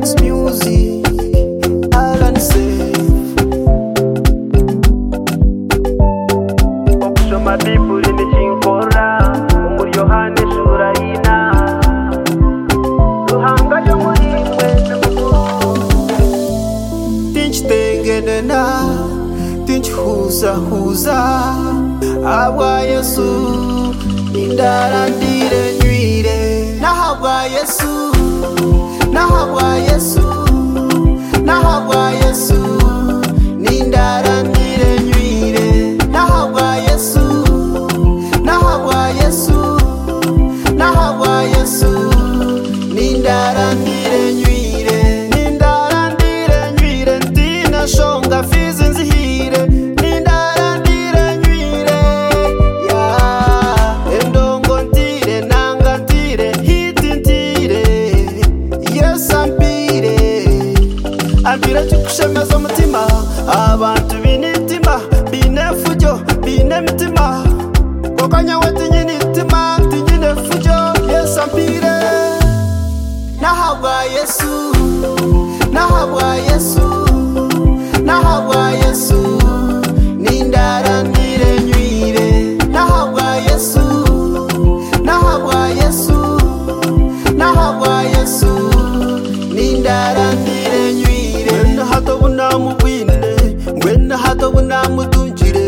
Max Music, Alan Safe. Okusoma Bibuli nikinkora umuri Yohane sura y'ina Ruhanga yo muri mwese mukuru Tinchitengenena tinchihuzahuza abwa Yesu indarandire nywire nahabwa Yesu nahabwa Yesu nahabwa Yesu nindarandire nywire nahabwa Yesu nahabwa Yesu nahabwa Yesu nindarandire nywire nindarandire nywire ntina shonga fizi nzihire nindarandire nywire ya endongo ntire nanga ntire hiti ntire Yesu ambire cyukushemeza umutima abantu binitima binefujo binemitima kokanya wati nyinitima tinyinefujo Yesu ambire nahabwa Yesu nahabwa Yesu nahabwa Yesu nindarandire nywire nahabwa Yesu nahabwa Yesu nahabwa Yesu nindarandire nywire ngwena hato bunamubwine ngwena hato bunamudungire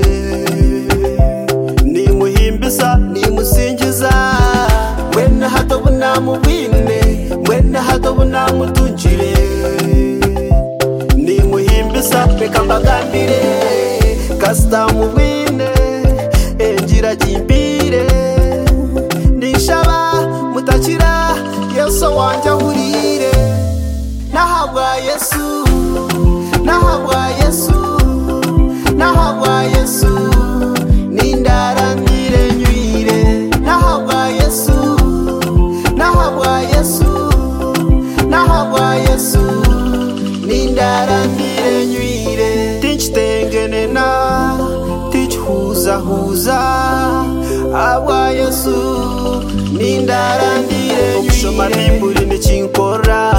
nimuhimbisa nimusingiza ngwena hato bunamubwine ngwena hato bunamudungire nimuhimbisa reka mbagambire kasita mubwine engira jimbire nishaba mutakira Yesu wanje ahurire nahabwa Yesu nahabwa Yesu nahabwa Yesu nindarandire nywire nahabwa Yesu nahabwa Yesu nahabwa Yesu nindarandire nywire tinchitengenena tinchihuzahuza abwa Yesu nindarandire nywire okusoma Bibuli nikinkora